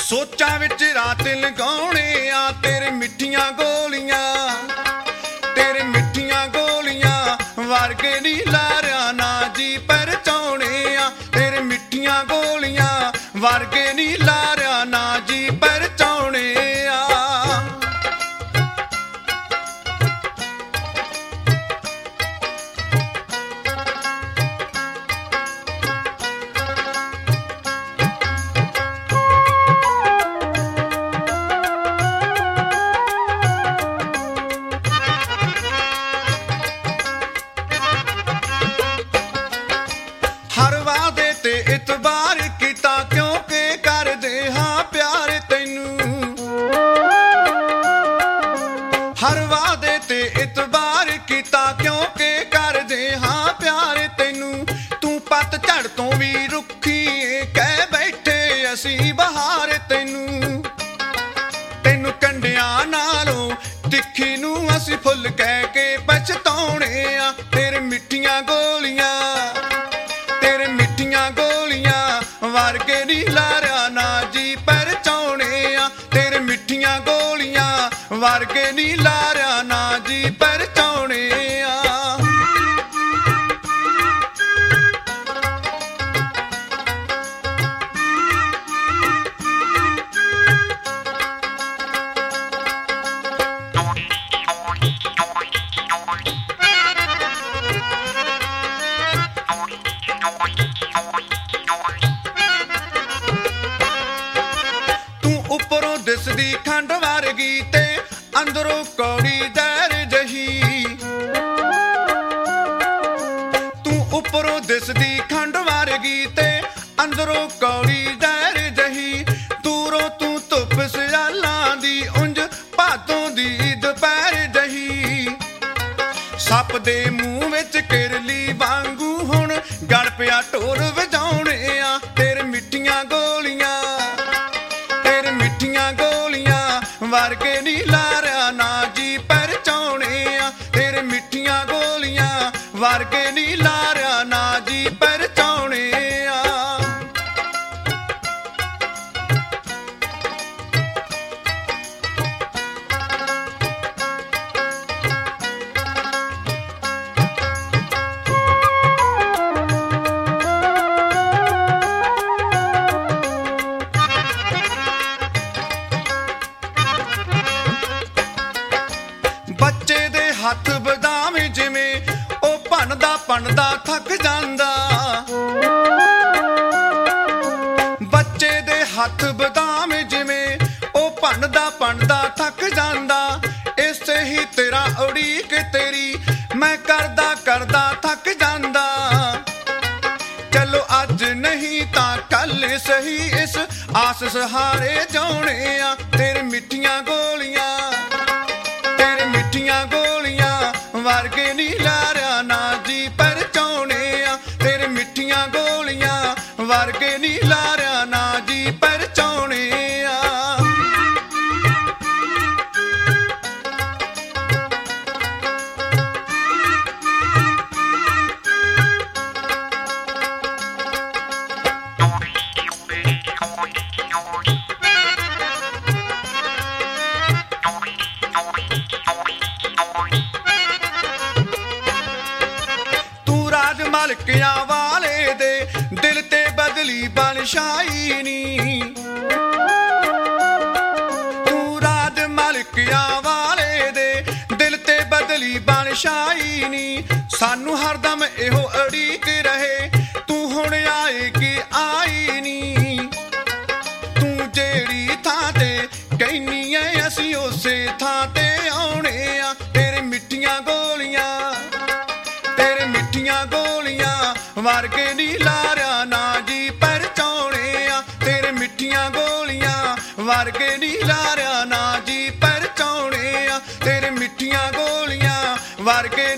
ਸੋਚਾਂ ਵਿੱਚ ਰਾਤ ਲਗਾਉਣੇ ਆ ਤੇਰੇ ਮਿੱਠੀਆਂ ਗੋਲੀਆਂ, ਤੇਰੇ ਮਿੱਠੀਆਂ ਗੋਲੀਆਂ ਵਰਗੇ ਨੀ ਲਾਰਿਆਂ ਨਾ ਜੀ ਪਰਚਾਉਣੇ ਆ, ਤੇਰੇ ਮਿੱਠੀਆਂ ਗੋਲੀਆਂ ਵਰਗੇ ਨੀ ਲਾਰਿਆਂ ਨਾ ਜੀ ਪਰਚਾਉਣੇ ਆ। ਹਰ ਵਾਅਦੇ ਤੇ ਇਤਬਾਰ ਕੀਤਾ ਕਿਉਂਕਿ ਕਰਦੇ ਹਾਂ ਪਿਆਰ ਤੈਨੂੰ, ਹਰ ਵਾਅਦੇ ਤੇ ਇਤਬਾਰ ਕੀਤਾ ਕਿਉਂਕਿ ਕਰਦੇ ਹਾਂ ਪਿਆਰ ਤੈਨੂੰ। ਤੂੰ ਪਤਝੜ ਤੋਂ ਵੀ ਰੁੱਖੀ ਏ ਕਹਿ ਬੈਠੇ ਅਸੀਂ ਬਹਾਰ ਤੈਨੂੰ, ਤੈਨੂੰ ਕੰਡਿਆਂ ਨਾਲੋਂ ਤਿੱਖੀ ਨੂੰ ਅਸੀਂ ਫੁੱਲ ਕਹਿ ਕੇ ਪਛਤਾਉਣੇ ਆ। ਤੇਰੇ ਮਿੱਠੀਆਂ ਗੋਲੀਆਂ, ਤੇਰੇ ਮਿੱਠੀਆਂ ਗੋਲੀਆਂ ਵਰਗੇ ਨੀ ਲਾਰਿਆਂ ਨਾ ਜੀ ਪਰਚਾਉਣੇ ਆ, ਤੇਰੇ ਮਿੱਠੀਆਂ ਗੋਲੀਆਂ ਵਰਗੇ ਨੀ ਲਾਰਿਆਂ ਨਾ ਜੀ ਪਰਚਾਉਣੇ ਆ। ਉੱਪਰੋਂ ਦਿਸਦੀ ਖੰਡ ਵਰਗੀ ਤੇ ਅੰਦਰੋਂ ਕੌੜੀ ਜ਼ਹਿਰ ਜਹੀ, ਤੂੰ ਉੱਪਰੋਂ ਦਿਸਦੀ ਖੰਡ ਵਰਗੀ ਤੇ ਅੰਦਰੋਂ ਕੌੜੀ ਜ਼ਹਿਰ ਜਹੀ। ਦੂਰੋਂ ਤੂੰ ਧੁੱਪ ਸਿਆਲਾਂ ਦੀ ਉਂਝ ਭਾਦੋਂ ਦੀ ਦੁਪਹਿਰ ਜਹੀ, ਸੱਪ ਦੇ ਮੂੰਹ ਵਿੱਚ ਕਿਰਲੀ ਵਾਂਗੂ ਹੁਣ ਗਲ ਪਿਆ ਢੋਲ ਵਜਾਉਣੇ ਆ। ਤੇਰੇ ਮਿੱਠੀਆਂ ਗੋਲੀਆਂ, ਤੇਰੇ ਮਿੱਠੀਆਂ ਗੋਲੀਆਂ ਵਰਗੇ ਨੀ ਲਾਰਿਆਂ ਨਾ ਜੀ ਪਰਚਾਉਣੇ ਆ, ਤੇਰੇ ਮਿੱਠੀਆਂ ਗੋਲੀਆਂ ਵਰਗੇ ਨੀ ਲਾਰਿਆਂ ਨਾ ਜੀ ਪਰਚਾਉਣੇ ਆ। ਬੱਚੇ ਦੇ ਹੱਥ ਬਦਾਮ ਜਿਵੇਂ ਉਹ ਭੰਨਦਾ ਥੱਕ ਜਾਂਦਾ, ਬੱਚੇ ਦੇ ਹੱਥ ਬਦਾਮ ਜਿਵੇਂ ਉਹ ਭੰਨਦਾ ਥੱਕ ਜਾਂਦਾ। ਇਸੇ ਹੀ ਤੇਰਾ ਉਡੀਕ ਤੇਰੀ ਮੈਂ ਕਰਦਾ ਥੱਕ ਜਾਂਦਾ। ਚਲੋ ਅੱਜ ਨਹੀਂ ਤਾਂ ਕੱਲ ਸਹੀ ਇਸ ਆਸ ਸਹਾਰੇ ਜਾਉਣੇ ਆ। ਤੇਰੇ ਮਿੱਠੀਆਂ ਗੋਲੀਆਂ, ਤੇਰੇ ਮਿੱਠੀਆਂ ਗੋਲੀਆਂ ਵਰਗੇ ਨੀ ਲਾਰਿਆਂ ਨਾ ਜੀ ਪਰਚਾਉਣੇ ਆ, ਤੇਰੇ ਮਿੱਠੀਆਂ ਗੋਲੀਆਂ ਵਰਗੇ ਨੀ ਲਾਰਿਆਂ ਨਾ ਜੀ ਪਰਚਾਉਣੇ ਆ। ਮਲਕਿਆਂ ਵਾਲੇ ਦੇ ਦਿਲ ਤੇ ਬਦਲੀ ਬਾਦਸ਼ਾਹੀ ਨੀ, ਤੂੰ ਰਾਜ ਮਲਕਿਆਂ ਵਾਲੇ ਦੇ ਦਿਲ ਤੇ ਬਦਲੀ ਬਾਦਸ਼ਾਹੀ ਨੀ। ਸਾਨੂੰ ਹਰਦਮ ਇਹੋ ਉਡੀਕ ਰਹੇ ਤੂੰ ਹੁਣ ਆਏਗੀ ਆਈ ਨੀ, ਤੂੰ ਜਿਹੜੀ ਥਾਂ ਤੇ ਕਹਿਨੀ ਐ ਅਸੀਂ ਉਸੇ ਥਾਂ ਤੇ ਆਉਣੇ ਆ। ਤੇਰੇ ਮਿੱਠੀਆਂ ਗੋਲੀਆਂ, ਤੇਰੇ ਮਿੱਠੀਆਂ ਗੋਲੀਆਂ ਵਰਗੇ ਨੀ ਲਾਰਿਆਂ ਨਾ ਜੀ ਪਰਚਾਉਣੇ ਆ, ਤੇਰੇ ਮਿੱਠੀਆਂ ਗੋਲੀਆਂ ਵਰਗੇ ਨੀ ਲਾਰਿਆਂ ਨਾ ਜੀ ਪਰਚਾਉਣੇ ਆ, ਤੇਰੇ ਮਿੱਠੀਆਂ ਗੋਲੀਆਂ ਵਰਗੇ